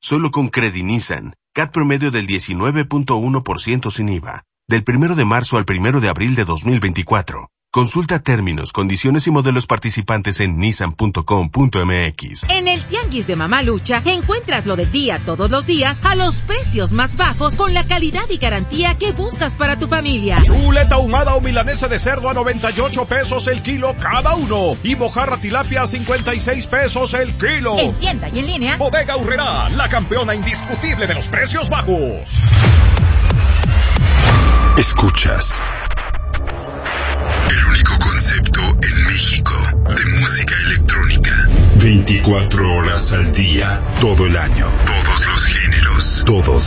solo con Credinissan. CAT promedio del 19.1% sin IVA. Del 1 de marzo al 1 de abril de 2024. Consulta términos, condiciones y modelos participantes en nissan.com.mx. En el Tianguis de Mamalucha encuentras lo del día todos los días a los precios más bajos con la calidad y garantía que buscas para tu familia. Chuleta ahumada o milanesa de cerdo a 98 pesos el kilo cada uno. Y mojarra tilapia a 56 pesos el kilo. En tienda y en línea. Bodega Aurrerá, la campeona indiscutible de los precios bajos. Escuchas el único concepto en México de música electrónica. 24 horas al día, todo el año, todos los géneros, todos